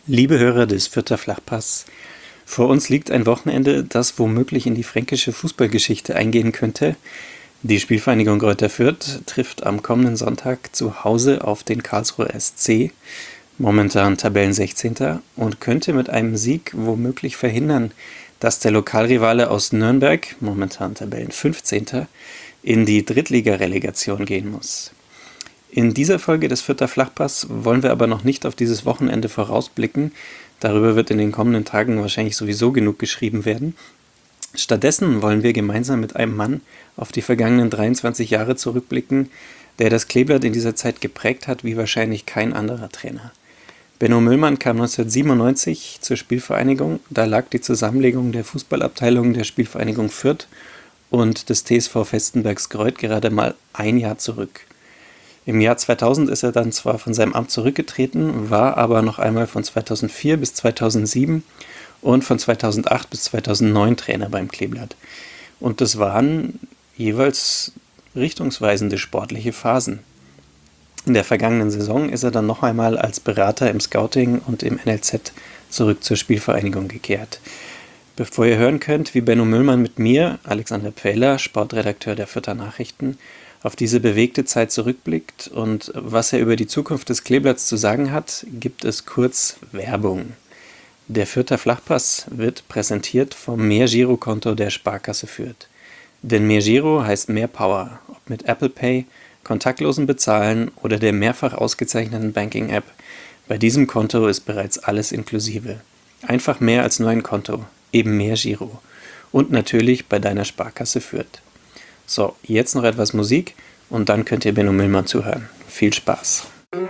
Liebe Hörer des Fürther Flachpass, vor uns liegt ein Wochenende, das womöglich in die fränkische Fußballgeschichte eingehen könnte. Die Spielvereinigung Greuther Fürth trifft am kommenden Sonntag zu Hause auf den Karlsruher SC, momentan Tabellensechzehnter, und könnte mit einem Sieg womöglich verhindern, dass der Lokalrivale aus Nürnberg, momentan Tabellenfünfzehnter, in die Drittligarelegation gehen muss. In dieser Folge des Fürther Flachpass wollen wir aber noch nicht auf dieses Wochenende vorausblicken. Darüber wird in den kommenden Tagen wahrscheinlich sowieso genug geschrieben werden. Stattdessen wollen wir gemeinsam mit einem Mann auf die vergangenen 23 Jahre zurückblicken, der das Kleeblatt in dieser Zeit geprägt hat wie wahrscheinlich kein anderer Trainer. Benno Müllmann kam 1997 zur Spielvereinigung. Da lag die Zusammenlegung der Fußballabteilungen der Spielvereinigung Fürth und des TSV Vestenbergs Greuth gerade mal ein Jahr zurück. Im Jahr 2000 ist er dann zwar von seinem Amt zurückgetreten, war aber noch einmal von 2004 bis 2007 und von 2008 bis 2009 Trainer beim Kleeblatt. Und das waren jeweils richtungsweisende sportliche Phasen. In der vergangenen Saison ist er dann noch einmal als Berater im Scouting und im NLZ zurück zur Spielvereinigung gekehrt. Bevor ihr hören könnt, wie Benno Müllmann mit mir, Alexander Pfähler, Sportredakteur der Fürther Nachrichten, auf diese bewegte Zeit zurückblickt und was er über die Zukunft des Kleeblatts zu sagen hat, gibt es kurz Werbung. Der Fürther Flachpass wird präsentiert vom Mehr-Giro-Konto der Sparkasse Fürth. Denn Mehr-Giro heißt mehr Power, ob mit Apple Pay, kontaktlosen Bezahlen oder der mehrfach ausgezeichneten Banking-App. Bei diesem Konto ist bereits alles inklusive. Einfach mehr als nur ein Konto, eben Mehr-Giro. Und natürlich bei deiner Sparkasse Fürth. So, jetzt noch etwas Musik und dann könnt ihr Benno Müllmann zuhören. Viel Spaß.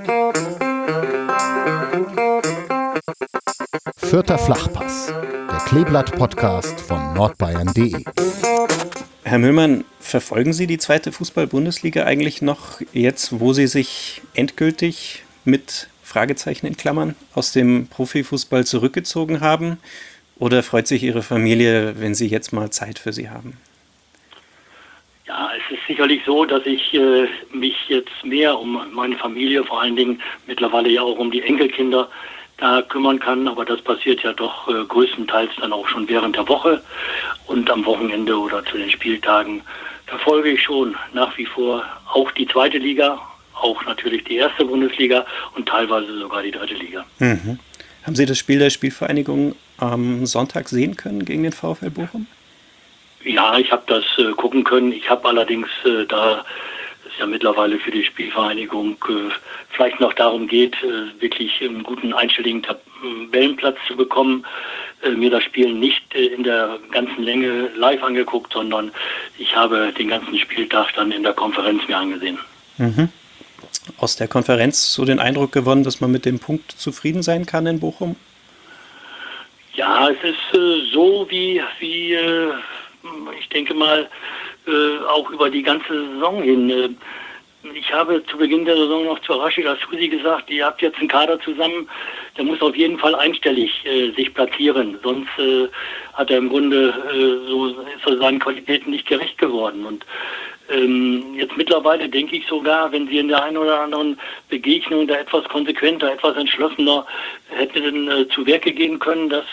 Fürther Flachpass, der Kleeblatt-Podcast von nordbayern.de. Herr Müllmann, verfolgen Sie die zweite Fußball-Bundesliga eigentlich noch jetzt, wo Sie sich endgültig mit Fragezeichen in Klammern aus dem Profifußball zurückgezogen haben? Oder freut sich Ihre Familie, wenn Sie jetzt mal Zeit für Sie haben? Ja, es ist sicherlich so, dass ich mich jetzt mehr um meine Familie, vor allen Dingen mittlerweile ja auch um die Enkelkinder, da kümmern kann. Aber das passiert ja doch größtenteils dann auch schon während der Woche. Und am Wochenende oder zu den Spieltagen verfolge ich schon nach wie vor auch die zweite Liga, auch natürlich die erste Bundesliga und teilweise sogar die dritte Liga. Mhm. Haben Sie das Spiel der Spielvereinigung am Sonntag sehen können gegen den VfL Bochum? Ja, ich habe das gucken können. Ich habe allerdings, da es ja mittlerweile für die Spielvereinigung vielleicht noch darum geht, wirklich einen guten einstelligen Tabellenplatz zu bekommen, mir das Spiel nicht in der ganzen Länge live angeguckt, sondern ich habe den ganzen Spieltag dann in der Konferenz mir angesehen. Mhm. Aus der Konferenz so den Eindruck gewonnen, dass man mit dem Punkt zufrieden sein kann in Bochum? Ja, es ist so wie ich denke mal, auch über die ganze Saison hin. Ich habe zu Beginn der Saison noch zu Rashid Asusi gesagt, ihr habt jetzt einen Kader zusammen, der muss auf jeden Fall einstellig sich platzieren. Sonst hat er im Grunde ist er seinen Qualitäten nicht gerecht geworden. Und jetzt mittlerweile denke ich sogar, wenn sie in der einen oder anderen Begegnung da etwas konsequenter, etwas entschlossener hätten zu Werke gehen können, dass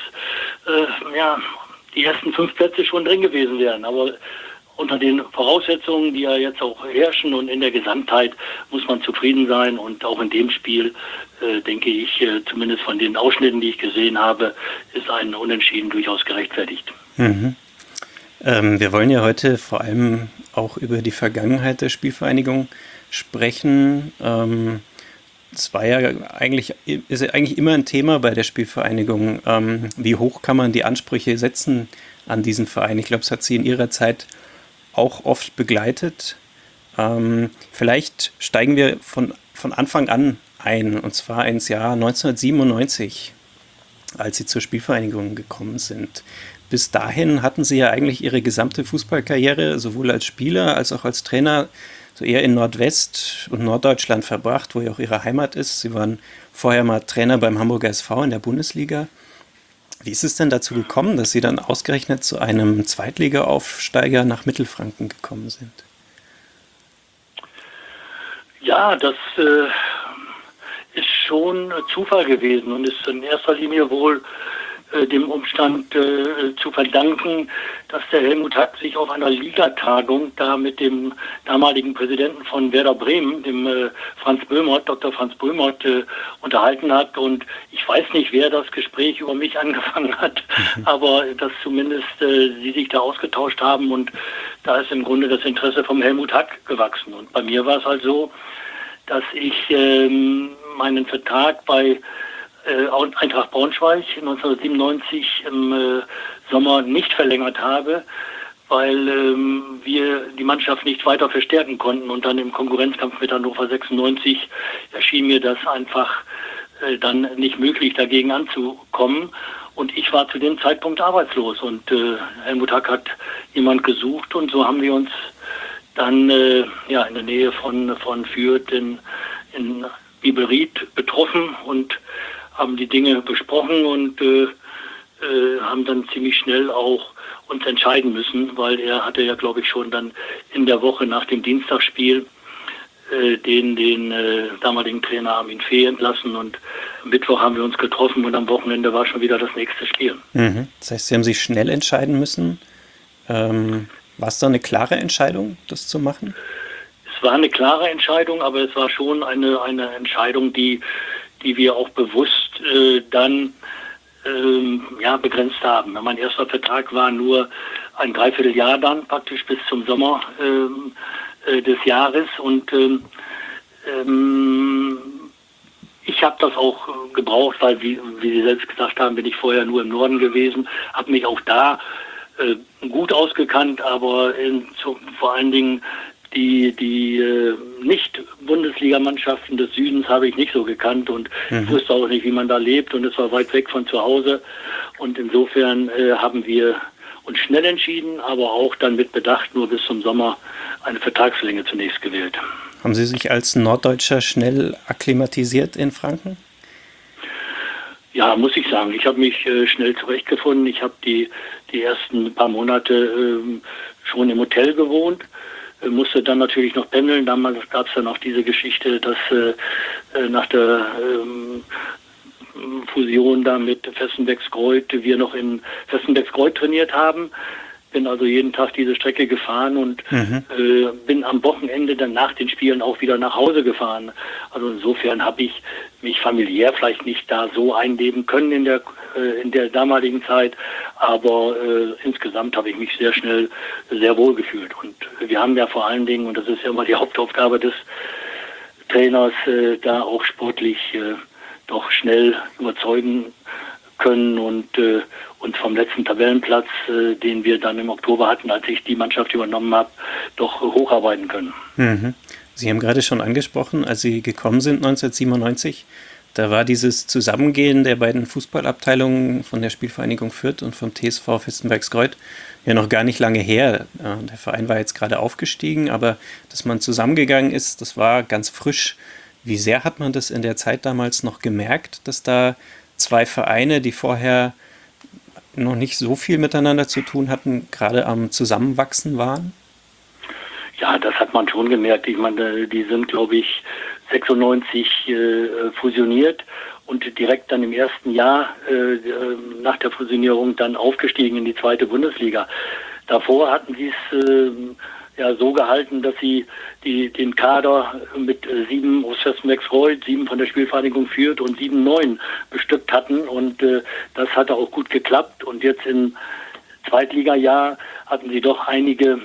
die ersten 5 Plätze schon drin gewesen wären. Aber unter den Voraussetzungen, die ja jetzt auch herrschen und in der Gesamtheit, muss man zufrieden sein. Und auch in dem Spiel, denke ich, zumindest von den Ausschnitten, die ich gesehen habe, ist ein Unentschieden durchaus gerechtfertigt. Mhm. Wir wollen ja heute vor allem auch über die Vergangenheit der Spielvereinigung sprechen. Es war ja ist ja eigentlich immer ein Thema bei der Spielvereinigung. Wie hoch kann man die Ansprüche setzen an diesen Verein? Ich glaube, es hat Sie in Ihrer Zeit auch oft begleitet. Vielleicht steigen wir von Anfang an ein, und zwar ins Jahr 1997, als Sie zur Spielvereinigung gekommen sind. Bis dahin hatten Sie ja eigentlich Ihre gesamte Fußballkarriere, sowohl als Spieler als auch als Trainer, so eher in Nordwest- und Norddeutschland verbracht, wo ja auch Ihre Heimat ist. Sie waren vorher mal Trainer beim Hamburger SV in der Bundesliga. Wie ist es denn dazu gekommen, dass Sie dann ausgerechnet zu einem Zweitliga-Aufsteiger nach Mittelfranken gekommen sind? Ja, das ist schon Zufall gewesen und ist in erster Linie wohl dem Umstand zu verdanken, dass der Helmut Hack sich auf einer Ligatagung da mit dem damaligen Präsidenten von Werder Bremen, dem Dr. Franz Böhmert, unterhalten hat. Und ich weiß nicht, wer das Gespräch über mich angefangen hat, aber dass zumindest sie sich da ausgetauscht haben und da ist im Grunde das Interesse vom Helmut Hack gewachsen. Und bei mir war es halt so, dass ich meinen Vertrag bei Eintracht Braunschweig 1997 im Sommer nicht verlängert habe, weil wir die Mannschaft nicht weiter verstärken konnten und dann im Konkurrenzkampf mit Hannover 96 erschien mir das einfach dann nicht möglich, dagegen anzukommen. Und ich war zu dem Zeitpunkt arbeitslos und Helmut Hack hat jemand gesucht und so haben wir uns dann in der Nähe von Fürth in Biberried betroffen und haben die Dinge besprochen und haben dann ziemlich schnell auch uns entscheiden müssen, weil er hatte ja, glaube ich, schon dann in der Woche nach dem Dienstagsspiel den damaligen Trainer Armin Fee entlassen und am Mittwoch haben wir uns getroffen und am Wochenende war schon wieder das nächste Spiel. Mhm. Das heißt, Sie haben sich schnell entscheiden müssen. War es da eine klare Entscheidung, das zu machen? Es war eine klare Entscheidung, aber es war schon eine Entscheidung, die wir auch bewusst dann begrenzt haben. Mein erster Vertrag war nur ein Dreivierteljahr dann, praktisch bis zum Sommer des Jahres und ich habe das auch gebraucht, weil, wie Sie selbst gesagt haben, bin ich vorher nur im Norden gewesen, habe mich auch da gut ausgekannt, aber vor allen Dingen die Nicht-Bundesligamannschaften des Südens habe ich nicht so gekannt und ich wusste auch nicht, wie man da lebt und es war weit weg von zu Hause und insofern haben wir uns schnell entschieden, aber auch dann mit Bedacht nur bis zum Sommer eine Vertragslänge zunächst gewählt. Haben Sie sich als Norddeutscher schnell akklimatisiert in Franken? Ja, muss ich sagen. Ich habe mich schnell zurechtgefunden. Ich habe die ersten paar Monate schon im Hotel gewohnt. Musste dann natürlich noch pendeln. Damals gab es dann auch diese Geschichte, dass nach der Fusion da mit Vestenbergskreuth wir noch in Vestenbergskreuth trainiert haben. Bin also jeden Tag diese Strecke gefahren und bin am Wochenende dann nach den Spielen auch wieder nach Hause gefahren. Also insofern habe ich mich familiär vielleicht nicht da so einleben können in der damaligen Zeit, aber insgesamt habe ich mich sehr schnell sehr wohl gefühlt. Und wir haben ja vor allen Dingen, und das ist ja immer die Hauptaufgabe des Trainers, da auch sportlich doch schnell überzeugen können und uns vom letzten Tabellenplatz, den wir dann im Oktober hatten, als ich die Mannschaft übernommen habe, doch hocharbeiten können. Mhm. Sie haben gerade schon angesprochen, als Sie gekommen sind 1997, da war dieses Zusammengehen der beiden Fußballabteilungen von der Spielvereinigung Fürth und vom TSV Vestenbergskreuth ja noch gar nicht lange her. Der Verein war jetzt gerade aufgestiegen, aber dass man zusammengegangen ist, das war ganz frisch. Wie sehr hat man das in der Zeit damals noch gemerkt, dass da zwei Vereine, die vorher noch nicht so viel miteinander zu tun hatten, gerade am Zusammenwachsen waren? Ja, das hat man schon gemerkt. Ich meine, die sind, glaube ich, 96 fusioniert und direkt dann im ersten Jahr nach der Fusionierung dann aufgestiegen in die zweite Bundesliga. Davor hatten sie es so gehalten, dass sie den Kader mit 7 aus Vestenbergskreuth, 7 von der Spielvereinigung Fürth und 7 neuen bestückt hatten und das hatte auch gut geklappt und jetzt im Zweitligajahr hatten sie doch einige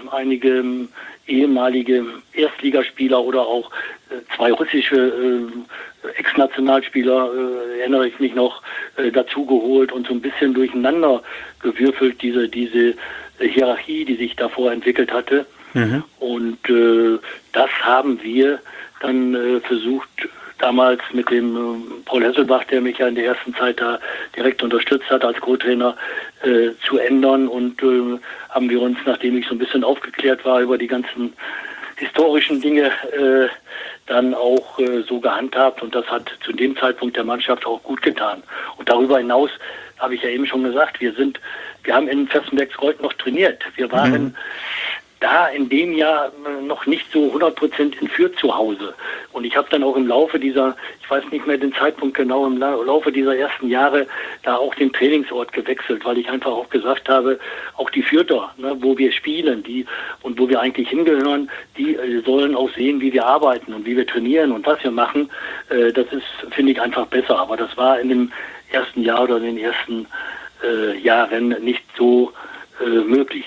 ehemalige Erstligaspieler oder auch 2 russische Ex-Nationalspieler, erinnere ich mich noch, dazugeholt und so ein bisschen durcheinander gewürfelt, diese Hierarchie, die sich davor entwickelt hatte. Und das haben wir dann versucht, damals mit dem Paul Hesselbach, der mich ja in der ersten Zeit da direkt unterstützt hat als Co-Trainer, zu ändern und haben wir uns, nachdem ich so ein bisschen aufgeklärt war über die ganzen historischen Dinge, dann auch so gehandhabt und das hat zu dem Zeitpunkt der Mannschaft auch gut getan. Und darüber hinaus habe ich ja eben schon gesagt, wir haben in Vestenbergskreuth noch trainiert. Wir waren da in dem Jahr noch nicht so 100% in Fürth zu Hause. Und ich habe dann auch im Laufe dieser, ich weiß nicht mehr den Zeitpunkt genau, im Laufe dieser ersten Jahre da auch den Trainingsort gewechselt, weil ich einfach auch gesagt habe, auch die Fürther, ne, wo wir spielen, die und wo wir eigentlich hingehören, die sollen auch sehen, wie wir arbeiten und wie wir trainieren und was wir machen. Das ist, finde ich, einfach besser. Aber das war in dem ersten Jahr oder in den ersten Jahren nicht so möglich.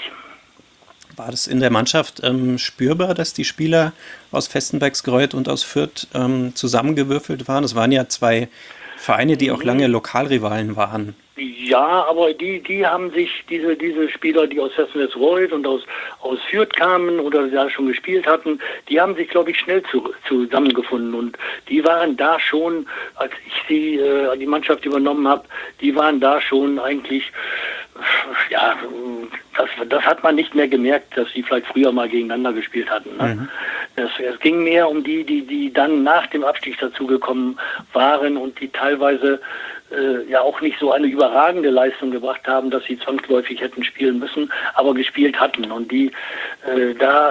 War das in der Mannschaft spürbar, dass die Spieler aus Vestenbergsgreuth und aus Fürth zusammengewürfelt waren? Das waren ja zwei Vereine, die auch lange Lokalrivalen waren. Ja, aber die haben sich, diese Spieler, die aus Vestenbergsgreuth und aus Fürth kamen oder da schon gespielt hatten, die haben sich, glaube ich, schnell zusammengefunden. Und die waren da schon, als ich die Mannschaft übernommen habe, die waren da schon eigentlich, ja, das hat man nicht mehr gemerkt, dass sie vielleicht früher mal gegeneinander gespielt hatten. Ne? Mhm. Es ging mehr um die dann nach dem Abstieg dazugekommen waren und die teilweise ja auch nicht so eine überragende Leistung gebracht haben, dass sie zwangsläufig hätten spielen müssen, aber gespielt hatten. Und da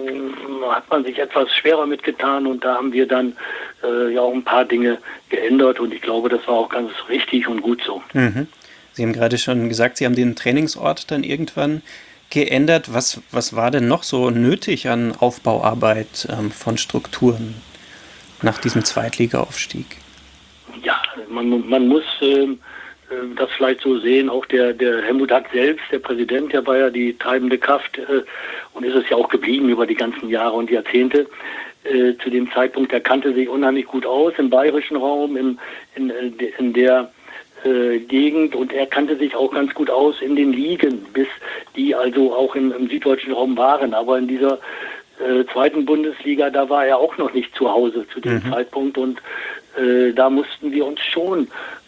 hat man sich etwas schwerer mitgetan und da haben wir dann ja auch ein paar Dinge geändert und ich glaube, das war auch ganz richtig und gut so. Mhm. Sie haben gerade schon gesagt, Sie haben den Trainingsort dann irgendwann geändert. Was war denn noch so nötig an Aufbauarbeit von Strukturen nach diesem Zweitligaaufstieg? Ja, man muss das vielleicht so sehen, auch der Helmut Hack selbst, der Präsident, der war ja die treibende Kraft und ist es ja auch geblieben über die ganzen Jahre und Jahrzehnte. Zu dem Zeitpunkt, er kannte sich unheimlich gut aus im bayerischen Raum, in der Gegend und er kannte sich auch ganz gut aus in den Ligen, bis die also auch im süddeutschen Raum waren. Aber in dieser zweiten Bundesliga, da war er auch noch nicht zu Hause zu dem Zeitpunkt und da mussten wir uns schon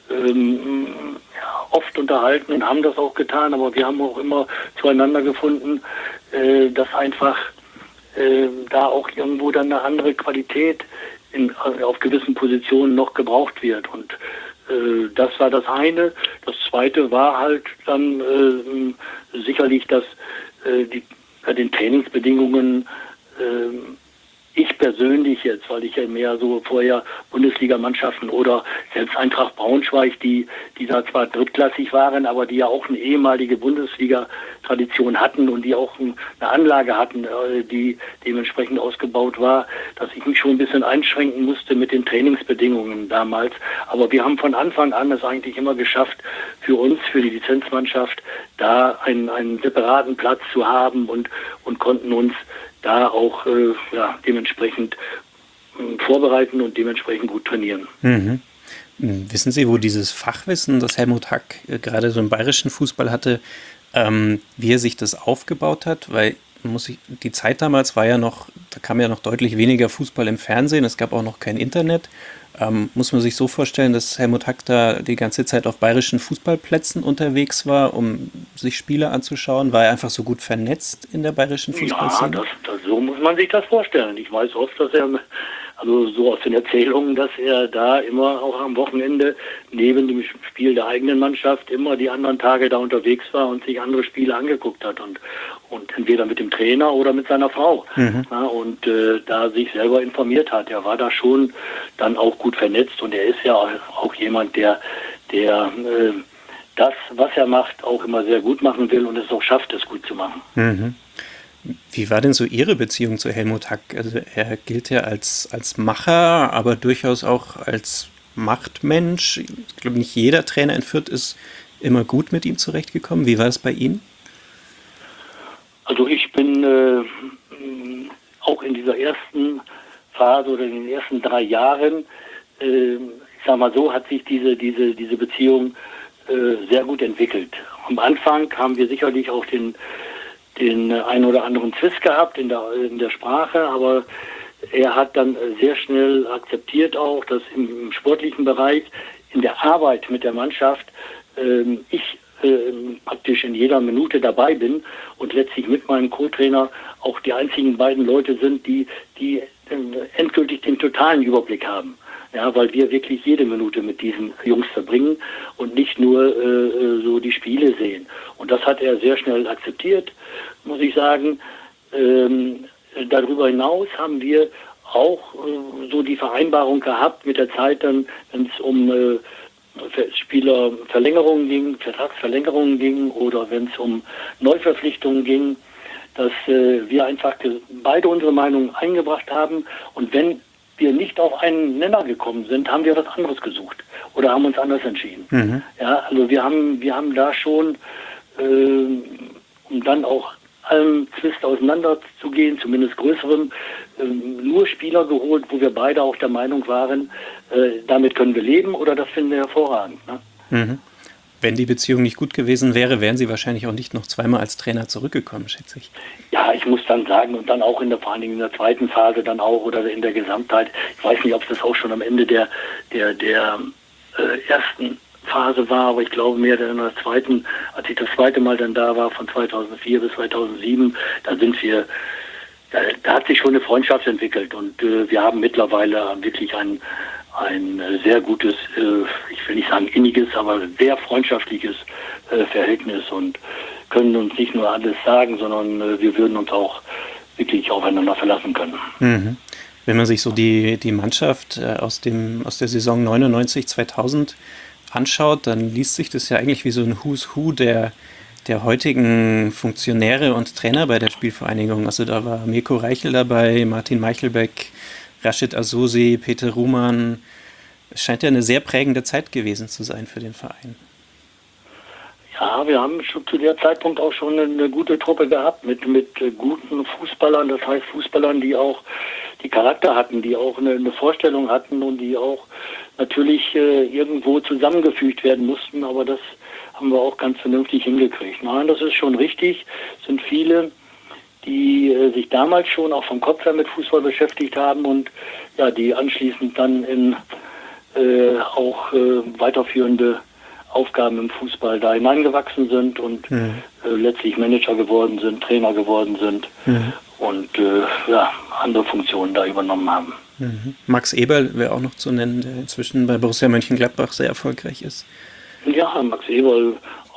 oft unterhalten und haben das auch getan, aber wir haben auch immer zueinander gefunden, dass einfach da auch irgendwo dann eine andere Qualität auf gewissen Positionen noch gebraucht wird und das war das eine. Das zweite war halt dann sicherlich, dass bei den Trainingsbedingungen ich persönlich jetzt, weil ich ja mehr so vorher Bundesligamannschaften oder selbst Eintracht Braunschweig, die da zwar drittklassig waren, aber die ja auch eine ehemalige Bundesliga-Tradition hatten und die auch eine Anlage hatten, die dementsprechend ausgebaut war, dass ich mich schon ein bisschen einschränken musste mit den Trainingsbedingungen damals. Aber wir haben von Anfang an es eigentlich immer geschafft, für uns, für die Lizenzmannschaft, da einen separaten Platz zu haben und konnten uns da auch dementsprechend vorbereiten und dementsprechend gut trainieren. Mhm. Wissen Sie, wo dieses Fachwissen, das Helmut Hack gerade so im bayerischen Fußball hatte, wie er sich das aufgebaut hat? Weil die Zeit damals war ja noch, da kam ja noch deutlich weniger Fußball im Fernsehen, es gab auch noch kein Internet. Muss man sich so vorstellen, dass Helmut Hack da die ganze Zeit auf bayerischen Fußballplätzen unterwegs war, um sich Spiele anzuschauen? War er einfach so gut vernetzt in der bayerischen Fußballszene? Ja, so muss man sich das vorstellen. Ich weiß oft, dass er, also so aus den Erzählungen, dass er da immer auch am Wochenende neben dem Spiel der eigenen Mannschaft immer die anderen Tage da unterwegs war und sich andere Spiele angeguckt hat und entweder mit dem Trainer oder mit seiner Frau und da sich selber informiert hat. Er war da schon dann auch gut vernetzt und er ist ja auch jemand, der das, was er macht, auch immer sehr gut machen will und es auch schafft, es gut zu machen. Mhm. Wie war denn so Ihre Beziehung zu Helmut Hack? Also er gilt ja als Macher, aber durchaus auch als Machtmensch. Ich glaube, nicht jeder Trainer in Fürth ist immer gut mit ihm zurechtgekommen. Wie war es bei Ihnen? Also ich bin auch in dieser ersten Phase oder in den ersten 3 Jahren, ich sag mal so, hat sich diese Beziehung sehr gut entwickelt. Am Anfang haben wir sicherlich auch den einen oder anderen Zwist gehabt in der Sprache, aber er hat dann sehr schnell akzeptiert auch, dass im sportlichen Bereich, in der Arbeit mit der Mannschaft, ich praktisch in jeder Minute dabei bin und letztlich mit meinem Co-Trainer auch die einzigen beiden Leute sind, die endgültig den totalen Überblick haben. Ja, weil wir wirklich jede Minute mit diesen Jungs verbringen und nicht nur so die Spiele sehen. Und das hat er sehr schnell akzeptiert, muss ich sagen. Darüber hinaus haben wir auch so die Vereinbarung gehabt mit der Zeit dann, wenn es um Spielerverlängerungen ging, Vertragsverlängerungen ging oder wenn es um Neuverpflichtungen ging, dass wir einfach beide unsere Meinung eingebracht haben und wenn wir nicht auf einen Nenner gekommen sind, haben wir was anderes gesucht oder haben uns anders entschieden. Mhm. Ja, also wir haben da schon, um dann auch allen Zwist auseinanderzugehen, zumindest größerem, nur Spieler geholt, wo wir beide auch der Meinung waren, damit können wir leben oder das finden wir hervorragend. Ne? Mhm. Wenn die Beziehung nicht gut gewesen wäre, wären Sie wahrscheinlich auch nicht noch zweimal als Trainer zurückgekommen, schätze ich. Ja, ich muss dann sagen, und dann auch vor allen Dingen in der zweiten Phase dann auch oder in der Gesamtheit, ich weiß nicht, ob das auch schon am Ende der ersten Phase war, aber ich glaube mehr in der zweiten, als ich das zweite Mal dann da war, von 2004 bis 2007, da hat sich schon eine Freundschaft entwickelt und wir haben mittlerweile wirklich ein sehr gutes, ich will nicht sagen inniges, aber sehr freundschaftliches Verhältnis und können uns nicht nur alles sagen, sondern wir würden uns auch wirklich aufeinander verlassen können. Mhm. Wenn man sich so die Mannschaft aus der Saison 99/2000 anschaut, dann liest sich das ja eigentlich wie so ein Who's Who der heutigen Funktionäre und Trainer bei der Spielvereinigung. Also da war Mirko Reichel dabei, Martin Meichelbeck, Rashid Azusi, Peter Ruhmann. Es scheint ja eine sehr prägende Zeit gewesen zu sein für den Verein. Ja, wir haben schon zu der Zeitpunkt auch schon eine gute Truppe gehabt mit guten Fußballern, das heißt Fußballern, die auch die Charakter hatten, die auch eine Vorstellung hatten und die auch natürlich irgendwo zusammengefügt werden mussten, aber das haben wir auch ganz vernünftig hingekriegt. Nein, das ist schon richtig, es sind viele, die sich damals schon auch vom Kopf her mit Fußball beschäftigt haben und ja, die anschließend dann in auch weiterführende Aufgaben im Fußball da hineingewachsen sind und letztlich Manager geworden sind, Trainer geworden sind und andere Funktionen da übernommen haben. Mhm. Max Eberl wäre auch noch zu nennen, der inzwischen bei Borussia Mönchengladbach sehr erfolgreich ist. Ja, Max Eberl,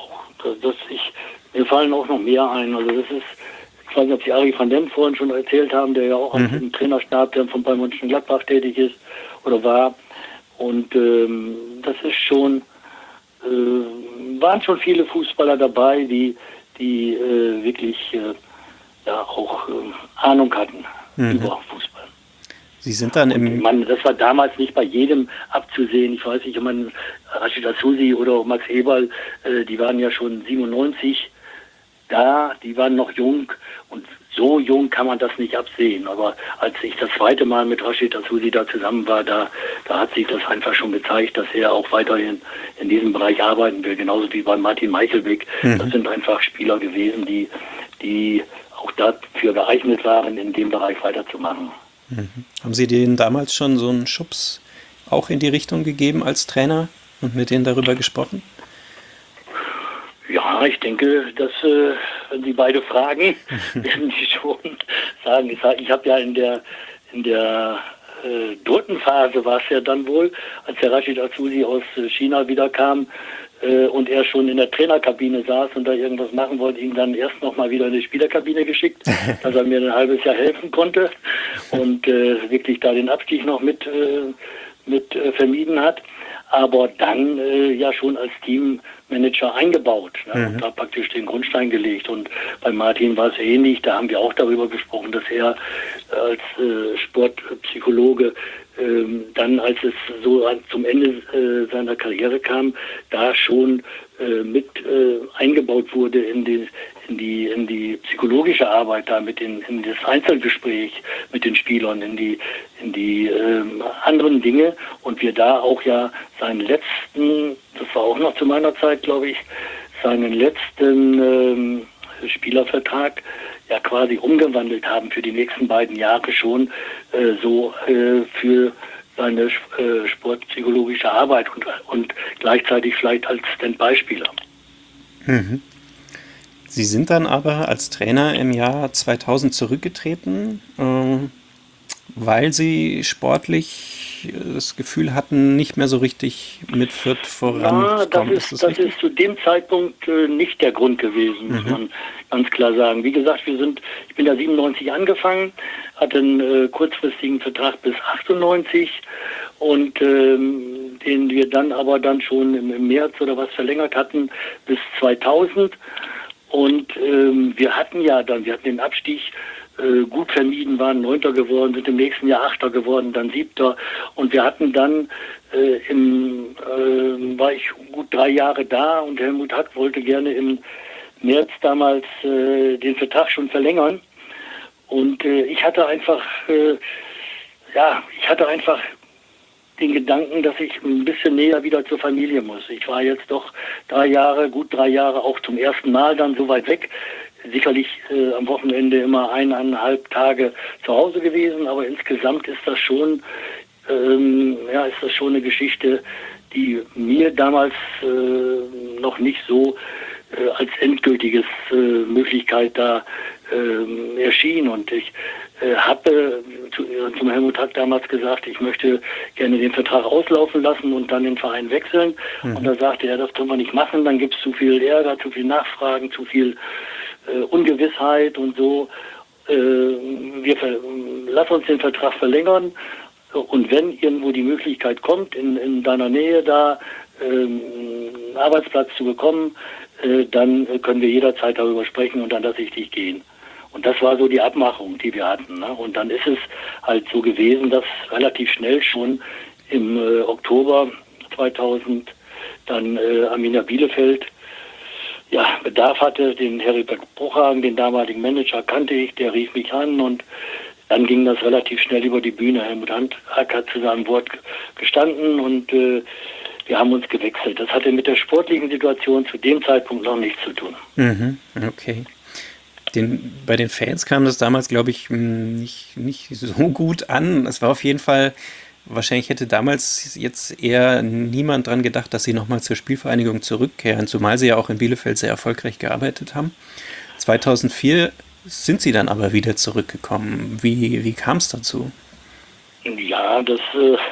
mir fallen auch noch mehr ein. Also das ist, ich weiß nicht, ob Sie Ari van Dem vorhin schon erzählt haben, der ja auch im Trainerstab der von Borussia Mönchengladbach tätig ist oder war. Und das ist schon, waren schon viele Fußballer dabei, die wirklich auch Ahnung hatten über Fußball. Sie sind dann das war damals nicht bei jedem abzusehen. Ich weiß nicht, ich meine, Rashid Azusi oder auch Max Eberl, die waren ja schon 97 da, die waren noch jung und so jung kann man das nicht absehen. Aber als ich das zweite Mal mit Rashid Azusi da zusammen war, da hat sich das einfach schon gezeigt, dass er auch weiterhin in diesem Bereich arbeiten will. Genauso wie bei Martin Meichelbeck. Das sind einfach Spieler gewesen, die auch dafür geeignet waren, in dem Bereich weiterzumachen. Haben Sie denen damals schon so einen Schubs auch in die Richtung gegeben als Trainer und mit denen darüber gesprochen? Ja, ich denke, dass wenn Sie beide fragen, werden die schon sagen. Ich habe ja in der dritten Phase war es ja dann wohl, als der Rashid Azusi aus China wiederkam und er schon in der Trainerkabine saß und da irgendwas machen wollte, ihn dann erst nochmal wieder in die Spielerkabine geschickt, dass er mir ein halbes Jahr helfen konnte und wirklich da den Abstieg noch mit vermieden hat. Aber dann ja schon als Teammanager eingebaut und da praktisch den Grundstein gelegt. Und bei Martin war es ähnlich, da haben wir auch darüber gesprochen, dass er als Sportpsychologe dann, als es so zum Ende seiner Karriere kam, da schon mit eingebaut wurde in die psychologische Arbeit da, in das Einzelgespräch mit den Spielern, in die anderen Dinge und wir da auch ja seinen letzten, das war auch noch zu meiner Zeit, glaube ich, seinen letzten Spielervertrag ja quasi umgewandelt haben für die nächsten beiden Jahre schon für seine sportpsychologische Arbeit und gleichzeitig vielleicht als Stand-by-Spieler. Sie sind dann aber als Trainer im Jahr 2000 zurückgetreten. weil sie sportlich das Gefühl hatten, nicht mehr so richtig mit Fürth voranzukommen. Das ist zu dem Zeitpunkt nicht der Grund gewesen, muss man ganz klar sagen. Wie gesagt, ich bin ja 97 angefangen, hatte einen kurzfristigen Vertrag bis 98 und den wir dann aber dann schon im März oder was verlängert hatten bis 2000. Und wir hatten den Abstieg gut vermieden, waren 9. geworden, sind im nächsten Jahr 8. geworden, dann 7. Und wir hatten dann, war ich gut 3 Jahre da und Helmut Hack wollte gerne im März damals den Vertrag schon verlängern. Und ich hatte einfach den Gedanken, dass ich ein bisschen näher wieder zur Familie muss. Ich war jetzt doch gut 3 Jahre auch zum ersten Mal dann so weit weg. Sicherlich am Wochenende immer 1,5 Tage zu Hause gewesen, aber insgesamt ist das schon eine Geschichte, die mir damals noch nicht so als endgültiges Möglichkeit da erschien. Und ich habe zum Helmut Hack damals gesagt, ich möchte gerne den Vertrag auslaufen lassen und dann den Verein wechseln. Und da sagte er, das können wir nicht machen, dann gibt es zu viel Ärger, zu viel Nachfragen, zu viel Ungewissheit und so. Lass uns den Vertrag verlängern und wenn irgendwo die Möglichkeit kommt, in deiner Nähe da einen Arbeitsplatz zu bekommen, dann können wir jederzeit darüber sprechen und dann lasse ich dich gehen. Und das war so die Abmachung, die wir hatten. Ne? Und dann ist es halt so gewesen, dass relativ schnell schon im Oktober 2000 dann Arminia Bielefeld Bedarf hatte. Den Heribert Bruchhagen, den damaligen Manager, kannte ich, der rief mich an und dann ging das relativ schnell über die Bühne. Helmut Hack hat zu seinem Wort gestanden und wir haben uns gewechselt. Das hatte mit der sportlichen Situation zu dem Zeitpunkt noch nichts zu tun. Okay. Bei den Fans kam das damals, glaube ich, nicht so gut an. Es war auf jeden Fall, wahrscheinlich hätte damals jetzt eher niemand dran gedacht, dass sie nochmal zur Spielvereinigung zurückkehren, zumal sie ja auch in Bielefeld sehr erfolgreich gearbeitet haben. 2004 sind sie dann aber wieder zurückgekommen. Wie kam es dazu? Ja, das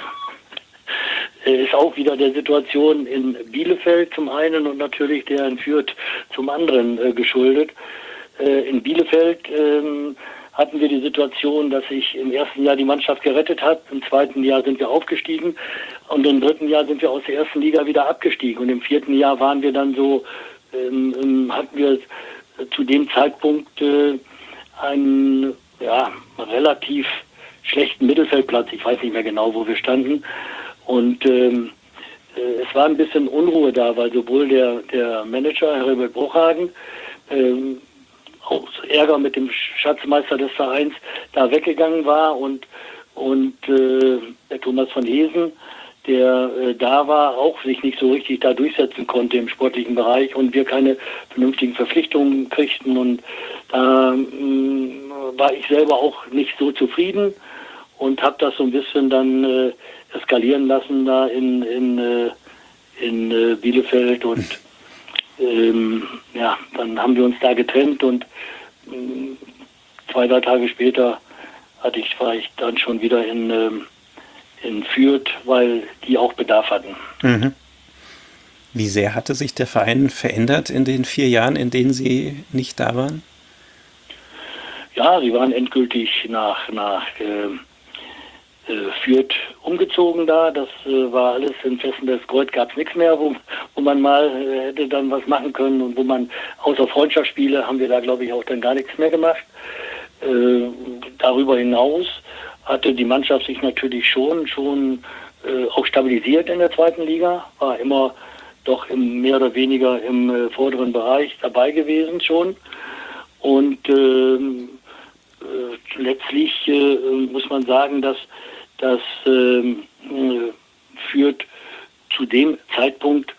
ist auch wieder der Situation in Bielefeld zum einen und natürlich der in Fürth zum anderen geschuldet. In Bielefeld hatten wir die Situation, dass sich im ersten Jahr die Mannschaft gerettet hat, im zweiten Jahr sind wir aufgestiegen und im dritten Jahr sind wir aus der ersten Liga wieder abgestiegen und im vierten Jahr waren wir dann so, hatten wir zu dem Zeitpunkt einen relativ schlechten Mittelfeldplatz, ich weiß nicht mehr genau, wo wir standen und es war ein bisschen Unruhe da, weil sowohl der Manager, Heribert Bruchhagen, aus Ärger mit dem Schatzmeister des Vereins da weggegangen war und der Thomas von Hesen, der da war, auch sich nicht so richtig da durchsetzen konnte im sportlichen Bereich und wir keine vernünftigen Verpflichtungen kriegten und da war ich selber auch nicht so zufrieden und habe das so ein bisschen dann eskalieren lassen da in Bielefeld und dann haben wir uns da getrennt und 2-3 Tage später war ich dann schon wieder in Fürth, weil die auch Bedarf hatten. Wie sehr hatte sich der Verein verändert in den 4 Jahren, in denen Sie nicht da waren? Ja, sie waren endgültig nach Fürth umgezogen da. Das war alles in Fessenbergskreuz, gab es nichts mehr, wo man mal hätte dann was machen können und wo man außer Freundschaftsspiele haben wir da, glaube ich, auch dann gar nichts mehr gemacht. Darüber hinaus hatte die Mannschaft sich natürlich schon auch stabilisiert in der zweiten Liga, war immer doch mehr oder weniger im vorderen Bereich dabei gewesen schon und letztlich muss man sagen, dass Fürth zu dem Zeitpunkt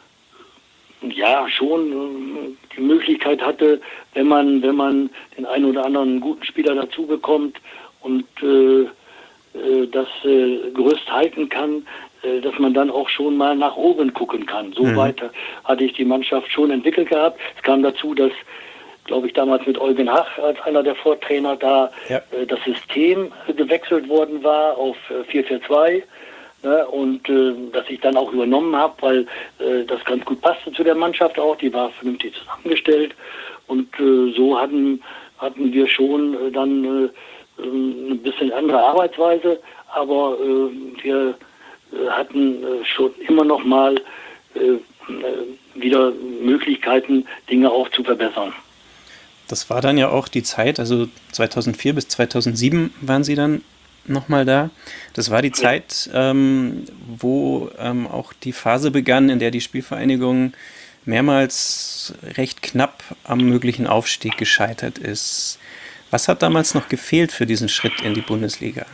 schon die Möglichkeit hatte, wenn man den einen oder anderen guten Spieler dazu bekommt und das Gerüst halten kann, dass man dann auch schon mal nach oben gucken kann. So weit hatte ich die Mannschaft schon entwickelt gehabt. Es kam dazu, dass glaube ich, damals mit Eugen Hach als einer der Vortrainer da das System gewechselt worden war auf 4-4-2. Ne, und dass ich dann auch übernommen habe, weil das ganz gut passte zu der Mannschaft auch, die war vernünftig zusammengestellt und so hatten wir schon dann ein bisschen andere Arbeitsweise, aber wir hatten schon immer noch mal wieder Möglichkeiten, Dinge auch zu verbessern. Das war dann ja auch die Zeit, also 2004 bis 2007 waren Sie dann nochmal da. Das war die Zeit, wo auch die Phase begann, in der die Spielvereinigung mehrmals recht knapp am möglichen Aufstieg gescheitert ist. Was hat damals noch gefehlt für diesen Schritt in die Bundesliga?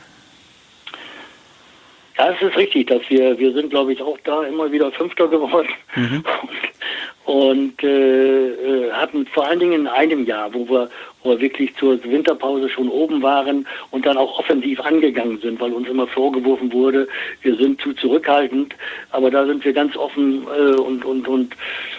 Ja, es ist richtig, dass wir sind, glaube ich, auch da immer wieder Fünfter geworden. Und hatten vor allen Dingen in einem Jahr, wo wir wirklich zur Winterpause schon oben waren und dann auch offensiv angegangen sind, weil uns immer vorgeworfen wurde, wir sind zu zurückhaltend, aber da sind wir ganz offen und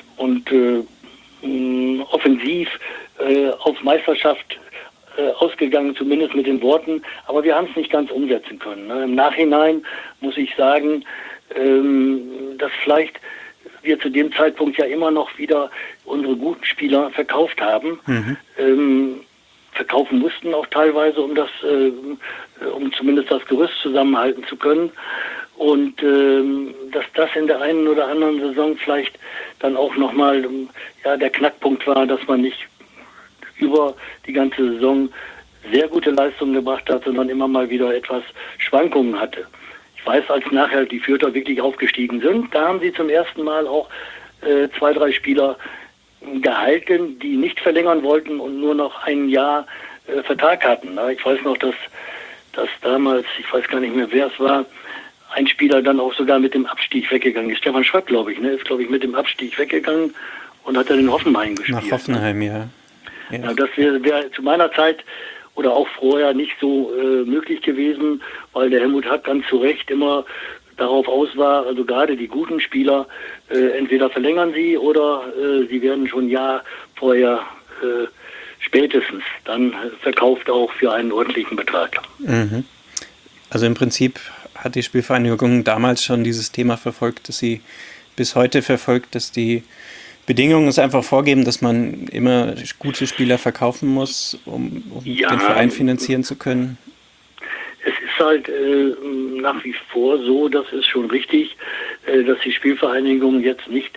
offensiv auf Meisterschaft ausgegangen, zumindest mit den Worten, aber wir haben es nicht ganz umsetzen können. Ne? Im Nachhinein muss ich sagen, dass vielleicht wir zu dem Zeitpunkt ja immer noch wieder unsere guten Spieler verkauft haben, verkaufen mussten auch teilweise, um zumindest das Gerüst zusammenhalten zu können. Und dass das in der einen oder anderen Saison vielleicht dann auch nochmal der Knackpunkt war, dass man nicht über die ganze Saison sehr gute Leistungen gebracht hat, sondern immer mal wieder etwas Schwankungen hatte. Ich weiß, als nachher die Fürther wirklich aufgestiegen sind, da haben sie zum ersten Mal auch 2, 3 Spieler gehalten, die nicht verlängern wollten und nur noch ein Jahr Vertrag hatten. Ich weiß noch, dass damals, ich weiß gar nicht mehr, wer es war, ein Spieler dann auch sogar mit dem Abstieg weggegangen ist. Stefan Schröck, glaube ich, ist, glaube ich, mit dem Abstieg weggegangen und hat dann in Hoffenheim gespielt. Nach Hoffenheim, ja. Ja, das wäre zu meiner Zeit oder auch vorher nicht so möglich gewesen, weil der Helmut Hack ganz zu Recht immer darauf aus war, also gerade die guten Spieler, entweder verlängern sie oder sie werden schon ein Jahr vorher spätestens dann verkauft auch für einen ordentlichen Betrag. Also im Prinzip hat die Spielvereinigung damals schon dieses Thema verfolgt, das sie bis heute verfolgt, dass die Bedingungen es einfach vorgeben, dass man immer gute Spieler verkaufen muss, um den Verein finanzieren zu können? Es ist halt nach wie vor so, das ist schon richtig, dass die Spielvereinigung jetzt nicht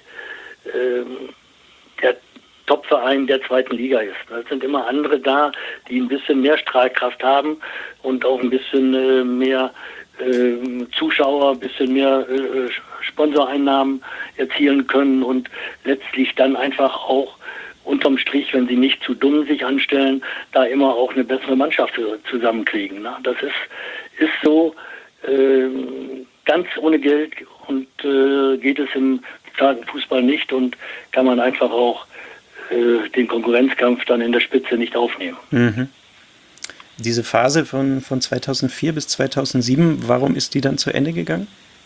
der Topverein der zweiten Liga ist. Es sind immer andere da, die ein bisschen mehr Strahlkraft haben und auch ein bisschen mehr Zuschauer, ein bisschen mehr Sponsoreinnahmen erzielen können und letztlich dann einfach auch unterm Strich, wenn sie nicht zu dumm sich anstellen, da immer auch eine bessere Mannschaft zusammenkriegen. Ne? Das ist so, ganz ohne Geld und geht es im bezahlten Fußball nicht und kann man einfach auch den Konkurrenzkampf dann in der Spitze nicht aufnehmen. Diese Phase von 2004 bis 2007, warum ist die dann zu Ende gegangen?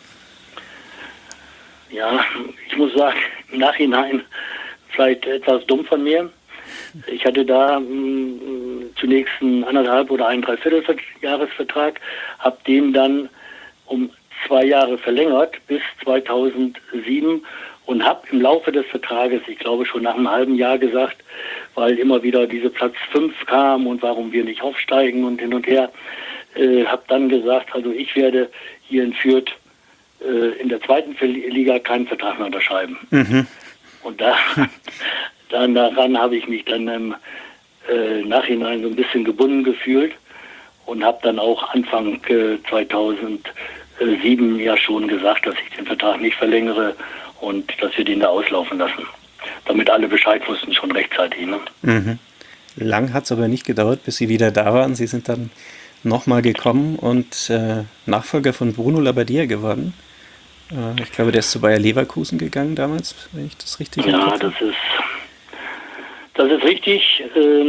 Ja, ich muss sagen, im Nachhinein vielleicht etwas dumm von mir. Ich hatte da zunächst einen 1,5 oder einen Dreivierteljahresvertrag, habe den dann um 2 Jahre verlängert bis 2007 und habe im Laufe des Vertrages, ich glaube schon nach einem halben Jahr gesagt, weil immer wieder diese Platz 5 kam und warum wir nicht aufsteigen und hin und her, habe dann gesagt, also ich werde hier in Fürth in der zweiten Liga keinen Vertrag mehr unterschreiben. Und daran habe ich mich dann im Nachhinein so ein bisschen gebunden gefühlt und habe dann auch Anfang 2007 ja schon gesagt, dass ich den Vertrag nicht verlängere und dass wir den da auslaufen lassen. Damit alle Bescheid wussten, schon rechtzeitig. Ne? Lang hat es aber nicht gedauert, bis Sie wieder da waren. Sie sind dann nochmal gekommen und Nachfolger von Bruno Labbadia geworden. Ich glaube, der ist zu Bayer Leverkusen gegangen damals, wenn ich das richtig Ja, habe. das ist richtig.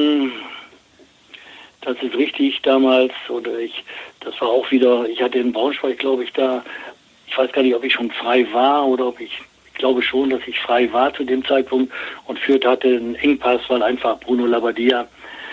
Das ist richtig damals. Das war auch wieder, ich hatte in Braunschweig, glaube ich, da, ich weiß gar nicht, ob ich schon frei war oder ob ich glaube schon, dass ich frei war zu dem Zeitpunkt und Fürth hatte einen Engpass, weil einfach Bruno Labbadia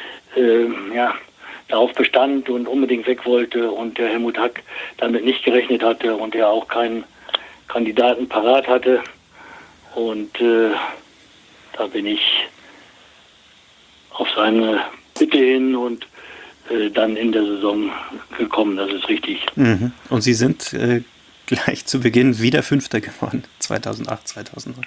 darauf bestand und unbedingt weg wollte und der Helmut Hack damit nicht gerechnet hatte und er auch keinen Kandidaten parat hatte. Und da bin ich auf seine Bitte hin und dann in der Saison gekommen, das ist richtig. Mhm. Und Sie sind gleich zu Beginn wieder Fünfter geworden, 2008, 2009.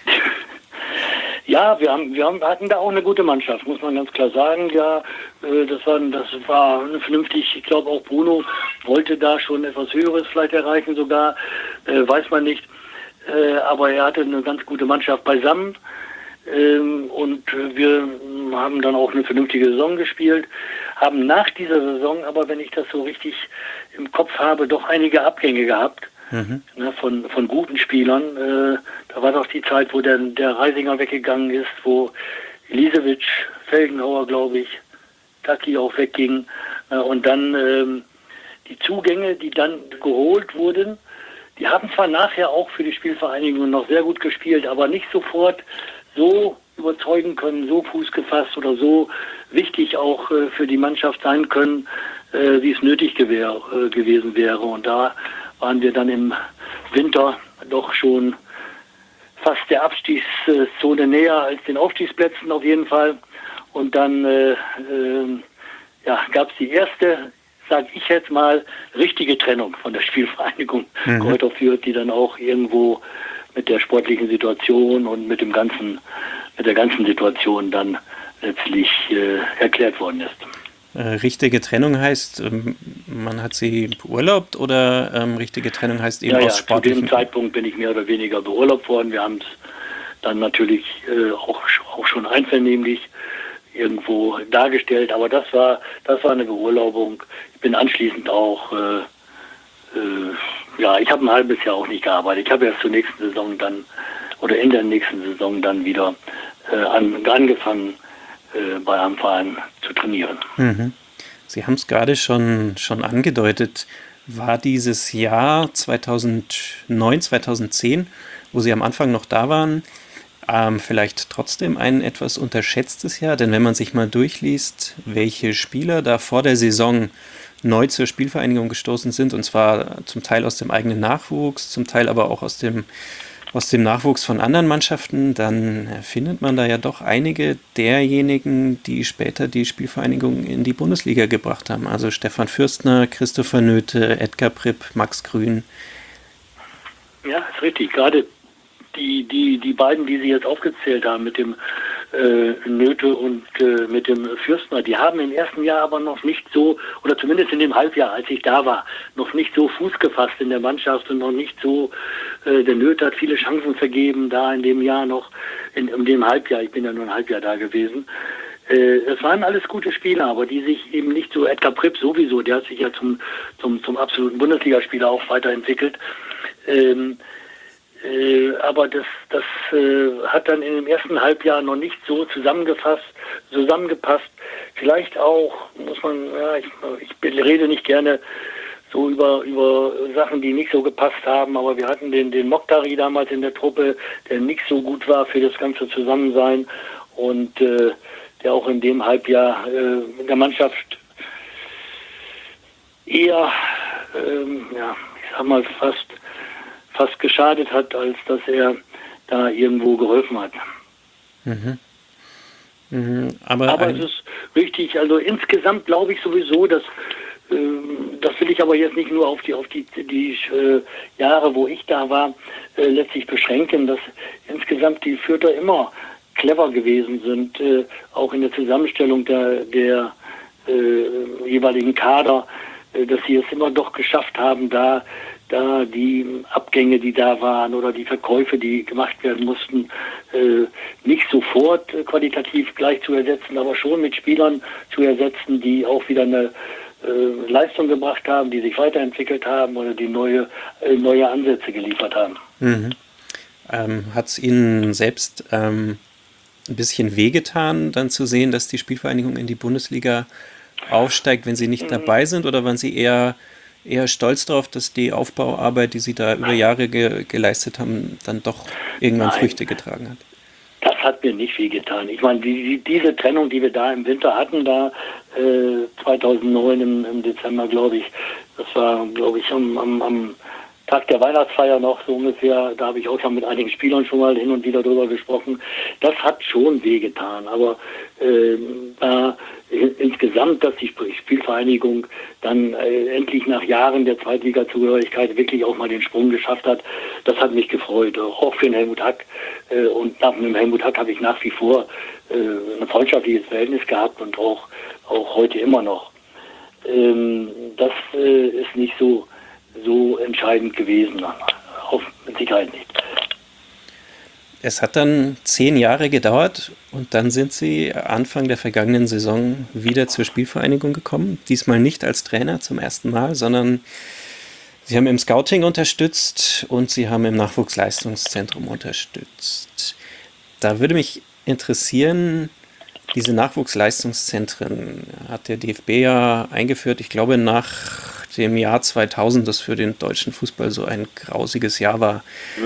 Ja, wir hatten da auch eine gute Mannschaft, muss man ganz klar sagen. Ja, das war vernünftig. Ich glaube auch Bruno wollte da schon etwas Höheres vielleicht erreichen, sogar, weiß man nicht. Aber er hatte eine ganz gute Mannschaft beisammen. Und wir haben dann auch eine vernünftige Saison gespielt, haben nach dieser Saison, aber wenn ich das so richtig im Kopf habe, doch einige Abgänge gehabt. Von guten Spielern. Da war doch die Zeit, wo der Reisinger weggegangen ist, wo Elisewitsch, Felgenhauer, glaube ich, Taki auch wegging. Und dann die Zugänge, die dann geholt wurden, die haben zwar nachher auch für die Spielvereinigung noch sehr gut gespielt, aber nicht sofort so überzeugen können, so Fuß gefasst oder so wichtig auch für die Mannschaft sein können, wie es nötig gewesen wäre. Und da waren wir dann im Winter doch schon fast der Abstiegszone näher als den Aufstiegsplätzen auf jeden Fall. Und dann gab es die erste, sage ich jetzt mal, richtige Trennung von der Spielvereinigung Greuther Fürth, die dann auch irgendwo mit der sportlichen Situation und mit der ganzen Situation dann letztlich erklärt worden ist. Richtige Trennung heißt, man hat sie beurlaubt oder richtige Trennung heißt eben aus sportlichen... Zu dem Zeitpunkt bin ich mehr oder weniger beurlaubt worden. Wir haben es dann natürlich auch schon einvernehmlich irgendwo dargestellt, aber das war eine Beurlaubung. Ich bin anschließend auch, ich habe ein halbes Jahr auch nicht gearbeitet. Ich habe erst zur nächsten Saison dann oder in der nächsten Saison dann wieder angefangen, bei einem Verein zu trainieren. Mhm. Sie haben es gerade schon angedeutet. War dieses Jahr 2009, 2010, wo Sie am Anfang noch da waren, vielleicht trotzdem ein etwas unterschätztes Jahr? Denn wenn man sich mal durchliest, welche Spieler da vor der Saison neu zur Spielvereinigung gestoßen sind, und zwar zum Teil aus dem eigenen Nachwuchs, zum Teil aber auch aus dem Nachwuchs von anderen Mannschaften, dann findet man da ja doch einige derjenigen, die später die Spielvereinigung in die Bundesliga gebracht haben. Also Stefan Fürstner, Christopher Nöthe, Edgar Pripp, Max Grün. Ja, ist richtig. Gerade die beiden, die Sie jetzt aufgezählt haben, mit dem Nöthe und mit dem Fürstner, die haben im ersten Jahr aber noch nicht so, oder zumindest in dem Halbjahr, als ich da war, noch nicht so Fuß gefasst in der Mannschaft und noch nicht so, der Nöthe hat viele Chancen vergeben, da in dem Jahr noch, in dem Halbjahr, ich bin ja nur ein Halbjahr da gewesen. Es waren alles gute Spieler, aber die sich eben nicht so, Edgar Pripp sowieso, der hat sich ja zum absoluten Bundesligaspieler auch weiterentwickelt. Aber das hat dann in dem ersten Halbjahr noch nicht so zusammengepasst. Vielleicht auch, muss man, ich rede nicht gerne so über Sachen, die nicht so gepasst haben, aber wir hatten den Mokhtari damals in der Truppe, der nicht so gut war für das ganze Zusammensein und der auch in dem Halbjahr in der Mannschaft eher, ich sag mal, fast geschadet hat, als dass er da irgendwo geholfen hat. Mhm. Mhm, aber es ist richtig, also insgesamt glaube ich sowieso, dass das will ich aber jetzt nicht nur auf die Jahre, wo ich da war, letztlich beschränken, dass insgesamt die Fürther immer clever gewesen sind, auch in der Zusammenstellung der jeweiligen Kader, dass sie es immer doch geschafft haben, da die Abgänge, die da waren oder die Verkäufe, die gemacht werden mussten, nicht sofort qualitativ gleich zu ersetzen, aber schon mit Spielern zu ersetzen, die auch wieder eine Leistung gebracht haben, die sich weiterentwickelt haben oder die neue Ansätze geliefert haben. Mhm. Hat es Ihnen selbst ein bisschen wehgetan, dann zu sehen, dass die Spielvereinigung in die Bundesliga aufsteigt, wenn Sie nicht dabei sind, oder waren Sie eher eher stolz darauf, dass die Aufbauarbeit, die Sie da über Jahre geleistet haben, dann doch irgendwann Nein. Früchte getragen hat? Das hat mir nicht wehgetan. Ich meine, diese Trennung, die wir da im Winter hatten, da 2009 im Dezember, glaube ich, das war, glaube ich, am Tag der Weihnachtsfeier noch so ungefähr, da habe ich auch schon mit einigen Spielern schon mal hin und wieder drüber gesprochen. Das hat schon wehgetan, aber insgesamt, dass die Spielvereinigung dann endlich nach Jahren der Zweitliga-Zugehörigkeit wirklich auch mal den Sprung geschafft hat, das hat mich gefreut, auch für den Helmut Hack. Und nach dem Helmut Hack habe ich nach wie vor ein freundschaftliches Verhältnis gehabt und auch heute immer noch. Das ist nicht so entscheidend gewesen, mit Sicherheit nicht. Es hat dann 10 Jahre gedauert und dann sind Sie Anfang der vergangenen Saison wieder zur Spielvereinigung gekommen. Diesmal nicht als Trainer zum ersten Mal, sondern Sie haben im Scouting unterstützt und Sie haben im Nachwuchsleistungszentrum unterstützt. Da würde mich interessieren, diese Nachwuchsleistungszentren hat der DFB ja eingeführt, ich glaube nach dem Jahr 2000, das für den deutschen Fußball so ein grausiges Jahr war.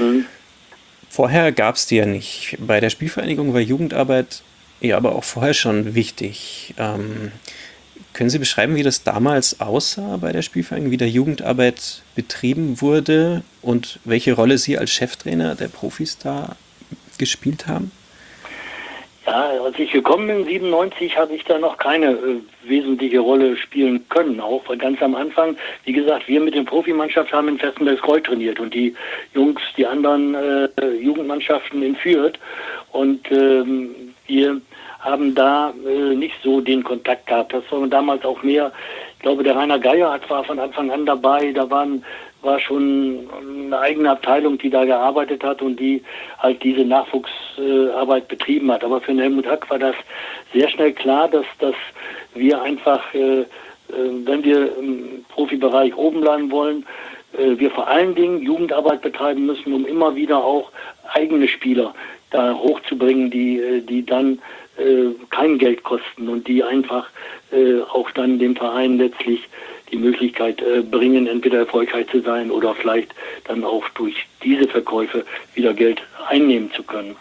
Vorher gab es die ja nicht. Bei der Spielvereinigung war Jugendarbeit ja aber auch vorher schon wichtig. Können Sie beschreiben, wie das damals aussah bei der Spielvereinigung, wie da Jugendarbeit betrieben wurde und welche Rolle Sie als Cheftrainer der Profis da gespielt haben? Ja, als ich gekommen bin, 97, habe ich da noch keine wesentliche Rolle spielen können. Auch ganz am Anfang, wie gesagt, wir mit der Profimannschaft haben in Vestenbergskreuz trainiert und die Jungs, die anderen Jugendmannschaften in Fürth. Und wir haben da nicht so den Kontakt gehabt. Das war damals auch mehr, ich glaube, der Rainer Geier war von Anfang an dabei. Da war schon eine eigene Abteilung, die da gearbeitet hat und die halt diese Nachwuchsarbeit betrieben hat. Aber für den Helmut Hack war das sehr schnell klar, dass wir einfach, wenn wir im Profibereich oben bleiben wollen, wir vor allen Dingen Jugendarbeit betreiben müssen, um immer wieder auch eigene Spieler da hochzubringen, die dann kein Geld kosten und die einfach auch dann dem Verein letztlich die Möglichkeit bringen, entweder erfolgreich zu sein oder vielleicht dann auch durch diese Verkäufe wieder Geld einnehmen zu können.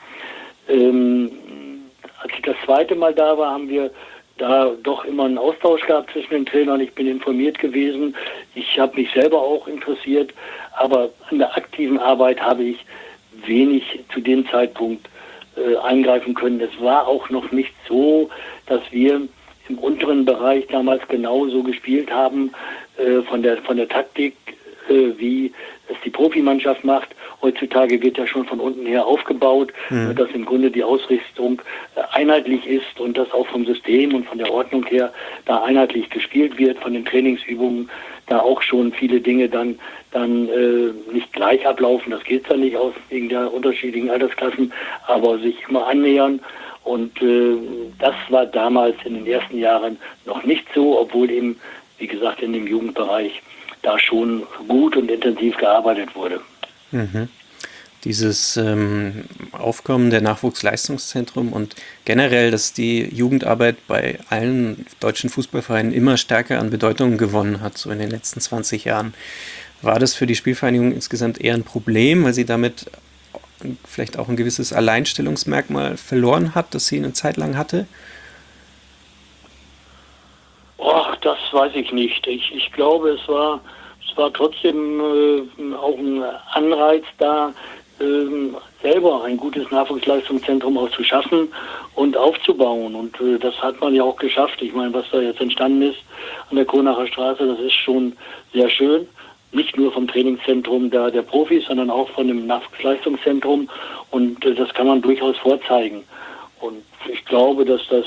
Als ich das zweite Mal da war, haben wir da doch immer einen Austausch gehabt zwischen den Trainern. Ich bin informiert gewesen. Ich habe mich selber auch interessiert, aber an der aktiven Arbeit habe ich wenig zu dem Zeitpunkt eingreifen können. Es war auch noch nicht so, dass wir im unteren Bereich damals genauso gespielt haben von der Taktik, wie es die Profimannschaft macht. Heutzutage wird ja schon von unten her aufgebaut, dass im Grunde die Ausrichtung einheitlich ist und dass auch vom System und von der Ordnung her da einheitlich gespielt wird, von den Trainingsübungen da auch schon viele Dinge dann nicht gleich ablaufen. Das geht ja nicht aus wegen der unterschiedlichen Altersklassen, aber sich immer annähern. Und das war damals in den ersten Jahren noch nicht so, obwohl eben, wie gesagt, in dem Jugendbereich da schon gut und intensiv gearbeitet wurde. Dieses Aufkommen der Nachwuchsleistungszentrum und generell, dass die Jugendarbeit bei allen deutschen Fußballvereinen immer stärker an Bedeutung gewonnen hat, so in den letzten 20 Jahren. War das für die Spielvereinigung insgesamt eher ein Problem, weil sie damit vielleicht auch ein gewisses Alleinstellungsmerkmal verloren hat, das sie eine Zeit lang hatte? Ach, das weiß ich nicht. Ich glaube, es war trotzdem auch ein Anreiz da, selber ein gutes Nachwuchsleistungszentrum auch zu schaffen und aufzubauen. Und das hat man ja auch geschafft. Ich meine, was da jetzt entstanden ist an der Kronacher Straße, das ist schon sehr schön. Nicht nur vom Trainingszentrum der Profis, sondern auch von dem Nachwuchsleistungszentrum. Und das kann man durchaus vorzeigen. Und ich glaube, dass das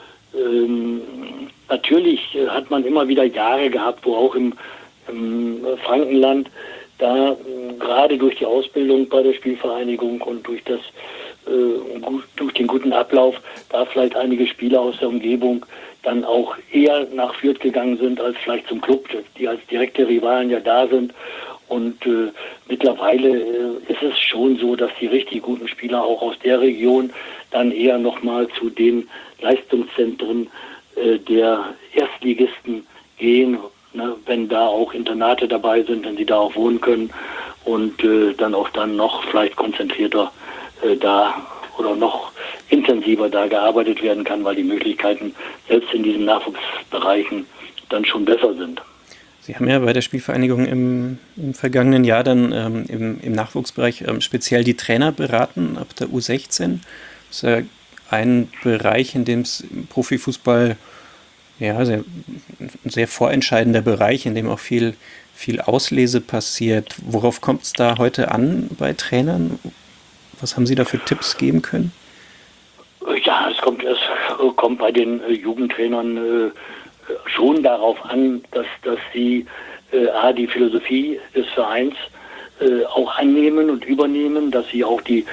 natürlich hat man immer wieder Jahre gehabt, wo auch im Frankenland da gerade durch die Ausbildung bei der Spielvereinigung und durch den guten Ablauf da vielleicht einige Spieler aus der Umgebung dann auch eher nach Fürth gegangen sind als vielleicht zum Club, die als direkte Rivalen ja da sind. Und mittlerweile ist es schon so, dass die richtig guten Spieler auch aus der Region dann eher nochmal zu den Leistungszentren der Erstligisten gehen, ne, wenn da auch Internate dabei sind, wenn sie da auch wohnen können und dann auch dann noch vielleicht konzentrierter da oder noch intensiver da gearbeitet werden kann, weil die Möglichkeiten selbst in diesen Nachwuchsbereichen dann schon besser sind. Sie haben ja bei der Spielvereinigung im vergangenen Jahr dann im Nachwuchsbereich speziell die Trainer beraten ab der U16. Das ist ja ein Bereich, in dem es im Profifußball ein sehr vorentscheidender Bereich, in dem auch viel Auslese passiert. Worauf kommt es da heute an bei Trainern? Was haben Sie da für Tipps geben können? Ja, es kommt bei den Jugendtrainern schon darauf an, dass sie die Philosophie des Vereins auch annehmen und übernehmen, dass sie auch die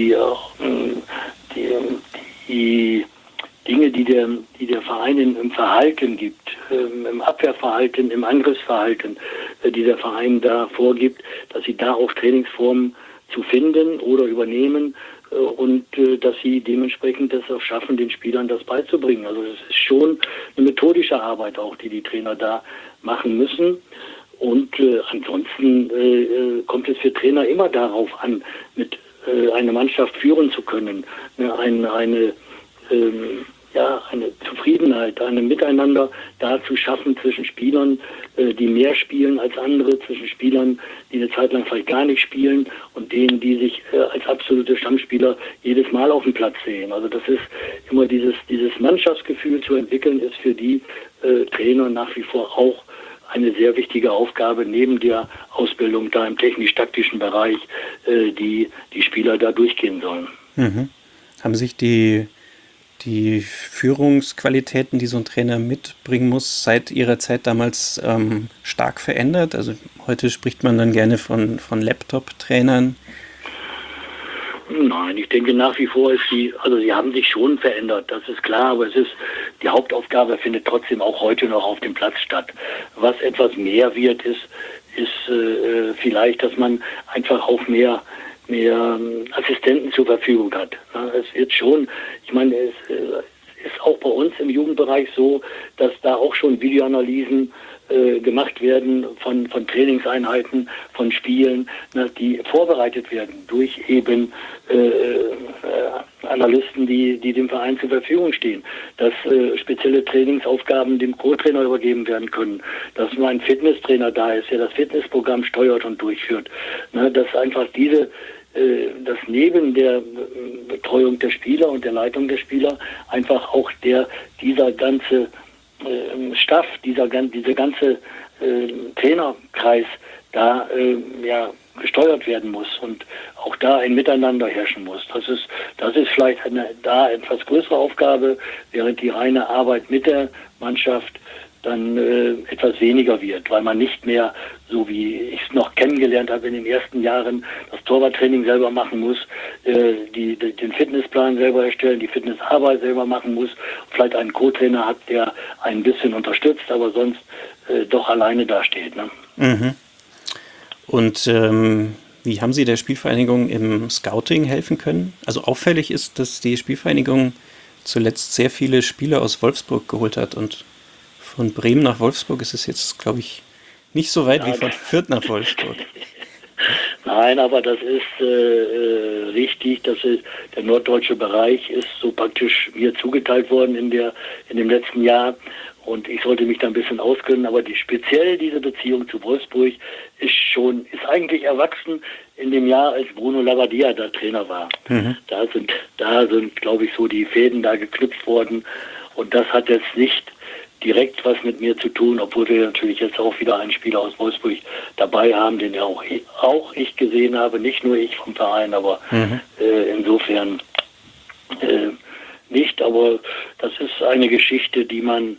Dinge, die der Verein im Verhalten gibt, im Abwehrverhalten, im Angriffsverhalten, die der Verein da vorgibt, dass sie da auch Trainingsformen zu finden oder übernehmen und dass sie dementsprechend das auch schaffen, den Spielern das beizubringen. Also es ist schon eine methodische Arbeit auch, die Trainer da machen müssen. Und ansonsten kommt es für Trainer immer darauf an, mit eine Mannschaft führen zu können, eine Zufriedenheit, ein Miteinander da zu schaffen zwischen Spielern, die mehr spielen als andere, zwischen Spielern, die eine Zeit lang vielleicht gar nicht spielen und denen, die sich als absolute Stammspieler jedes Mal auf dem Platz sehen. Also das ist immer dieses Mannschaftsgefühl zu entwickeln, ist für die Trainer nach wie vor auch eine sehr wichtige Aufgabe neben der Ausbildung da im technisch-taktischen Bereich, die Spieler da durchgehen sollen. Mhm. Haben sich die Führungsqualitäten, die so ein Trainer mitbringen muss, seit ihrer Zeit damals stark verändert? Also heute spricht man dann gerne von Laptop-Trainern. Nein, ich denke nach wie vor sie haben sich schon verändert, das ist klar, aber die Hauptaufgabe findet trotzdem auch heute noch auf dem Platz statt. Was etwas mehr wird, ist vielleicht, dass man einfach auch mehr Assistenten zur Verfügung hat. Es wird schon, ich meine, es ist auch bei uns im Jugendbereich so, dass da auch schon Videoanalysen gemacht werden von Trainingseinheiten, von Spielen, die vorbereitet werden durch eben Analysten, die dem Verein zur Verfügung stehen, dass spezielle Trainingsaufgaben dem Co-Trainer übergeben werden können, dass nur ein Fitnesstrainer da ist, der das Fitnessprogramm steuert und durchführt, dass einfach dass neben der Betreuung der Spieler und der Leitung der Spieler einfach auch dieser ganze Staff, diese ganze Trainerkreis da gesteuert werden muss und auch da ein Miteinander herrschen muss. Das ist vielleicht eine etwas größere Aufgabe, während die reine Arbeit mit der Mannschaft dann etwas weniger wird, weil man nicht mehr, so wie ich es noch kennengelernt habe in den ersten Jahren, das Torwarttraining selber machen muss, den Fitnessplan selber erstellen, die Fitnessarbeit selber machen muss, vielleicht einen Co-Trainer hat, der ein bisschen unterstützt, aber sonst doch alleine dasteht. Ne? Mhm. Und wie haben Sie der Spielvereinigung im Scouting helfen können? Also auffällig ist, dass die Spielvereinigung zuletzt sehr viele Spieler aus Wolfsburg geholt hat und von Bremen nach Wolfsburg ist es jetzt, glaube ich, nicht so weit wie von Fürth nach Wolfsburg. Nein, aber das ist richtig. Der norddeutsche Bereich ist so praktisch mir zugeteilt worden in dem letzten Jahr. Und ich sollte mich da ein bisschen auskennen, aber speziell diese Beziehung zu Wolfsburg ist eigentlich erwachsen in dem Jahr, als Bruno Labbadia da Trainer war. Mhm. Da sind, glaube ich, so die Fäden da geknüpft worden. Und das hat jetzt nicht direkt was mit mir zu tun, obwohl wir natürlich jetzt auch wieder einen Spieler aus Wolfsburg dabei haben, den ja auch ich gesehen habe, nicht nur ich vom Verein, aber insofern nicht. Aber das ist eine Geschichte, die man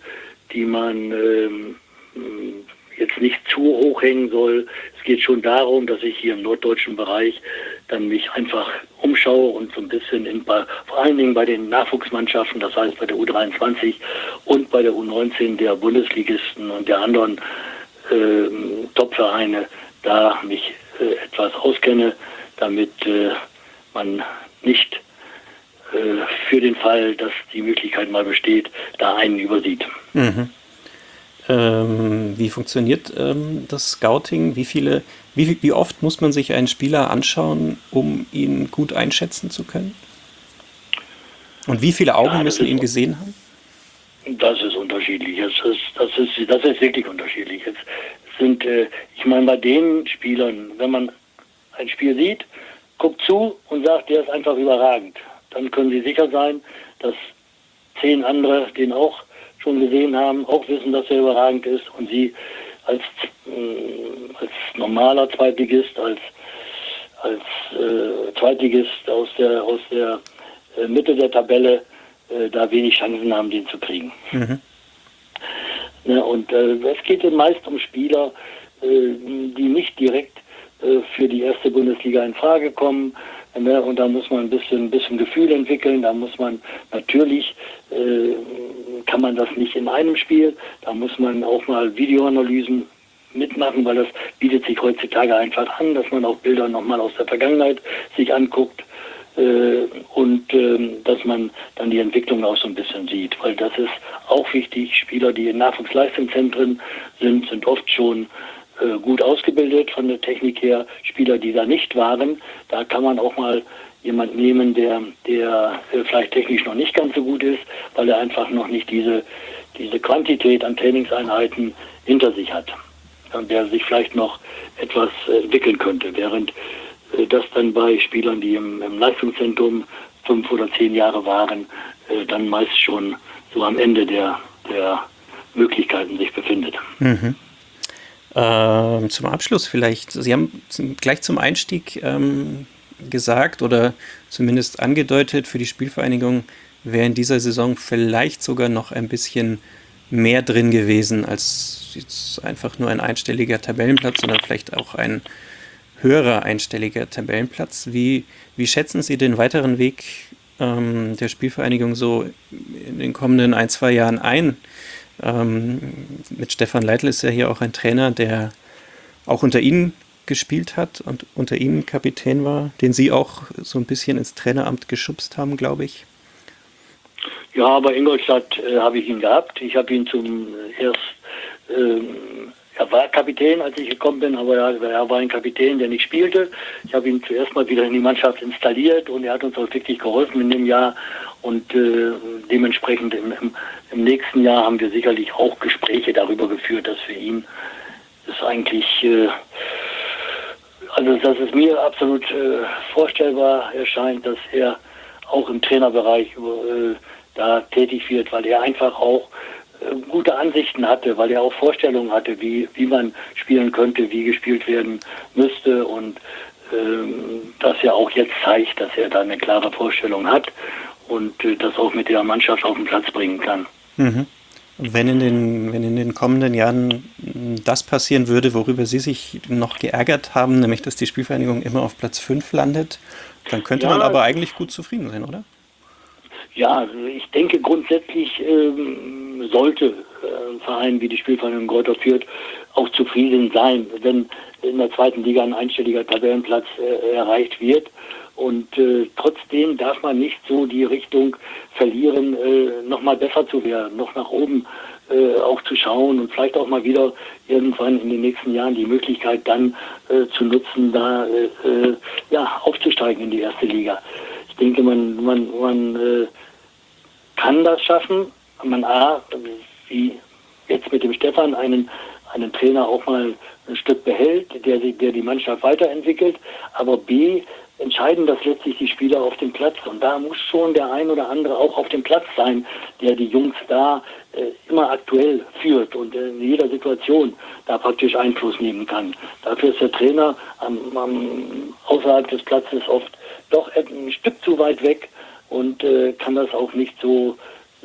jetzt nicht zu hoch hängen soll. Es geht schon darum, dass ich hier im norddeutschen Bereich dann mich einfach umschaue und so ein bisschen vor allen Dingen bei den Nachwuchsmannschaften, das heißt bei der U23 und bei der U19 der Bundesligisten und der anderen Top-Vereine, da mich etwas auskenne, damit man nicht für den Fall, dass die Möglichkeit mal besteht, da einen übersieht. Mhm. Wie funktioniert das Scouting? Wie oft muss man sich einen Spieler anschauen, um ihn gut einschätzen zu können? Und wie viele Augen müssen ihn gesehen haben? Das ist unterschiedlich. Das ist wirklich unterschiedlich. Es sind, ich meine, bei den Spielern, wenn man ein Spiel sieht, guckt zu und sagt, der ist einfach überragend, dann können Sie sicher sein, dass 10 andere den auch schon gesehen haben, auch wissen, dass er überragend ist und Sie als normaler Zweitligist, als Zweitligist aus der Mitte der Tabelle da wenig Chancen haben, den zu kriegen. Mhm. Ja, und es geht meist um Spieler, die nicht direkt für die erste Bundesliga in Frage kommen. Ne? Und da muss man ein bisschen Gefühl entwickeln. Da muss man natürlich, kann man das nicht in einem Spiel. Da muss man auch mal Videoanalysen mitmachen, weil das bietet sich heutzutage einfach an, dass man auch Bilder nochmal aus der Vergangenheit sich anguckt. Und dass man dann die Entwicklung auch so ein bisschen sieht, weil das ist auch wichtig. Spieler, die in Nachwuchsleistungszentren sind oft schon gut ausgebildet von der Technik her. Spieler, die da nicht waren, da kann man auch mal jemand nehmen, der vielleicht technisch noch nicht ganz so gut ist, weil er einfach noch nicht diese Quantität an Trainingseinheiten hinter sich hat und der sich vielleicht noch etwas entwickeln könnte, während das dann bei Spielern, die im Leistungszentrum 5 oder 10 Jahre waren, dann meist schon so am Ende der Möglichkeiten sich befindet. Mhm. Zum Abschluss vielleicht, Sie haben gleich zum Einstieg gesagt oder zumindest angedeutet, für die Spielvereinigung wäre in dieser Saison vielleicht sogar noch ein bisschen mehr drin gewesen als jetzt einfach nur ein einstelliger Tabellenplatz, sondern vielleicht auch ein höherer einstelliger Tabellenplatz. Wie schätzen Sie den weiteren Weg der Spielvereinigung so in den kommenden 1-2 Jahren ein? Mit Stefan Leitl ist ja hier auch ein Trainer, der auch unter Ihnen gespielt hat und unter Ihnen Kapitän war, den Sie auch so ein bisschen ins Traineramt geschubst haben, glaube ich. Ja, bei Ingolstadt habe ich ihn gehabt. Ich habe ihn er war Kapitän, als ich gekommen bin, aber er war ein Kapitän, der nicht spielte. Ich habe ihn zuerst mal wieder in die Mannschaft installiert und er hat uns auch wirklich geholfen in dem Jahr. Und dementsprechend im nächsten Jahr haben wir sicherlich auch Gespräche darüber geführt, dass für ihn ist eigentlich, dass es mir absolut vorstellbar erscheint, dass er auch im Trainerbereich da tätig wird, weil er einfach auch gute Ansichten hatte, weil er auch Vorstellungen hatte, wie man spielen könnte, wie gespielt werden müsste und dass er auch jetzt zeigt, dass er da eine klare Vorstellung hat und das auch mit der Mannschaft auf den Platz bringen kann. Mhm. Wenn in den kommenden Jahren das passieren würde, worüber Sie sich noch geärgert haben, nämlich dass die Spielvereinigung immer auf Platz 5 landet, dann könnte man aber eigentlich gut zufrieden sein, oder? Ja, also ich denke grundsätzlich sollte ein Verein wie die Spielvereinigung Greuther Fürth auch zufrieden sein, wenn in der zweiten Liga ein einstelliger Tabellenplatz erreicht wird. Und trotzdem darf man nicht so die Richtung verlieren, nochmal besser zu werden, noch nach oben auch zu schauen und vielleicht auch mal wieder irgendwann in den nächsten Jahren die Möglichkeit dann zu nutzen, da aufzusteigen in die erste Liga. Ich denke, man kann das schaffen. Wie jetzt mit dem Stefan, einen Trainer auch mal ein Stück behält, der die Mannschaft weiterentwickelt. Aber B, entscheiden das letztlich die Spieler auf dem Platz. Und da muss schon der ein oder andere auch auf dem Platz sein, der die Jungs da immer aktuell führt und in jeder Situation da praktisch Einfluss nehmen kann. Dafür ist der Trainer außerhalb des Platzes oft doch ein Stück zu weit weg und kann das auch nicht so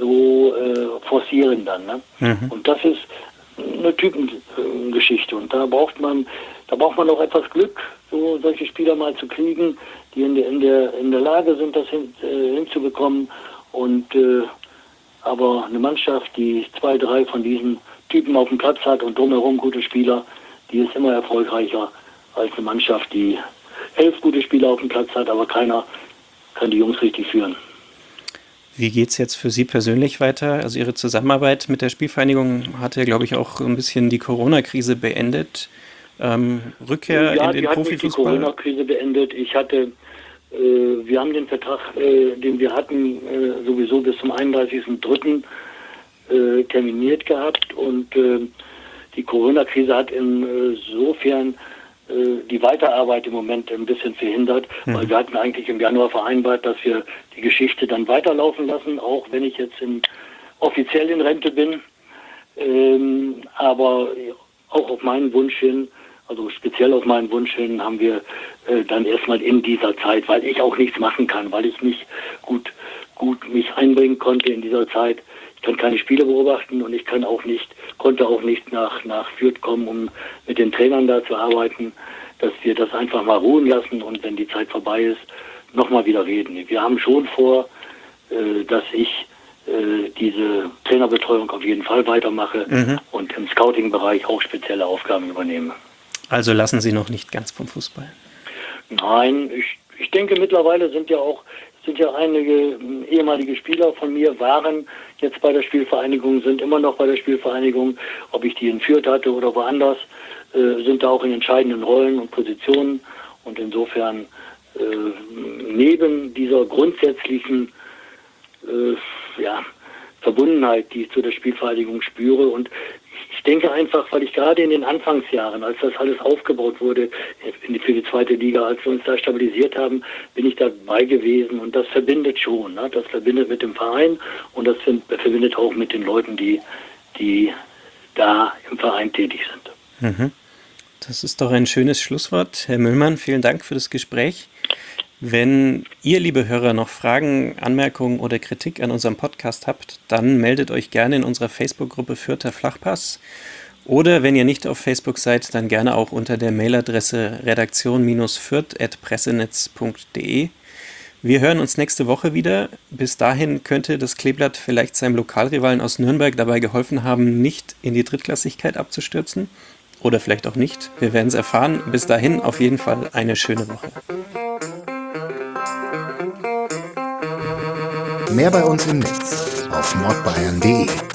forcieren dann. Ne? Mhm. Und das ist eine Typengeschichte und da braucht man auch etwas Glück, solche Spieler mal zu kriegen, die in der Lage sind, das hinzubekommen und aber eine Mannschaft, die 2, 3 von diesen Typen auf dem Platz hat und drumherum gute Spieler, die ist immer erfolgreicher als eine Mannschaft, die 11 gute Spieler auf dem Platz hat, aber keiner kann die Jungs richtig führen. Wie geht es jetzt für Sie persönlich weiter? Also Ihre Zusammenarbeit mit der Spielvereinigung hat ja, glaube ich, auch ein bisschen die Corona-Krise beendet. Rückkehr Ja, in den die hat nicht die Profifußball? Corona-Krise beendet. Wir haben den Vertrag, den wir hatten, sowieso bis zum 31.03. Terminiert gehabt und die Corona-Krise hat insofern die Weiterarbeit im Moment ein bisschen verhindert, weil wir hatten eigentlich im Januar vereinbart, dass wir die Geschichte dann weiterlaufen lassen, auch wenn ich jetzt offiziell in Rente bin, aber auch auf meinen Wunsch hin, also speziell auf meinen Wunsch hin, haben wir dann erstmal in dieser Zeit, weil ich auch nichts machen kann, weil ich nicht gut mich einbringen konnte in dieser Zeit. Ich kann keine Spiele beobachten und ich konnte auch nicht nach Fürth kommen, um mit den Trainern da zu arbeiten, dass wir das einfach mal ruhen lassen und wenn die Zeit vorbei ist, nochmal wieder reden. Wir haben schon vor, dass ich diese Trainerbetreuung auf jeden Fall weitermache und im Scouting-Bereich auch spezielle Aufgaben übernehme. Also lassen Sie noch nicht ganz vom Fußball? Nein, ich denke mittlerweile sind ja einige ehemalige Spieler von mir waren jetzt bei der Spielvereinigung, sind immer noch bei der Spielvereinigung, ob ich die in Fürth hatte oder woanders, sind da auch in entscheidenden Rollen und Positionen und insofern neben dieser grundsätzlichen Verbundenheit, die ich zu der Spielvereinigung spüre und ich denke einfach, weil ich gerade in den Anfangsjahren, als das alles aufgebaut wurde für die zweite Liga, als wir uns da stabilisiert haben, bin ich dabei gewesen und das verbindet schon. Ne? Das verbindet mit dem Verein und das verbindet auch mit den Leuten, die da im Verein tätig sind. Mhm. Das ist doch ein schönes Schlusswort. Herr Müllmann, vielen Dank für das Gespräch. Wenn ihr, liebe Hörer, noch Fragen, Anmerkungen oder Kritik an unserem Podcast habt, dann meldet euch gerne in unserer Facebook-Gruppe Fürther Flachpass. Oder wenn ihr nicht auf Facebook seid, dann gerne auch unter der Mailadresse redaktion-fürth@pressenetz.de. Wir hören uns nächste Woche wieder. Bis dahin könnte das Kleeblatt vielleicht seinem Lokalrivalen aus Nürnberg dabei geholfen haben, nicht in die Drittklassigkeit abzustürzen. Oder vielleicht auch nicht. Wir werden es erfahren. Bis dahin auf jeden Fall eine schöne Woche. Mehr bei uns im Netz auf nordbayern.de.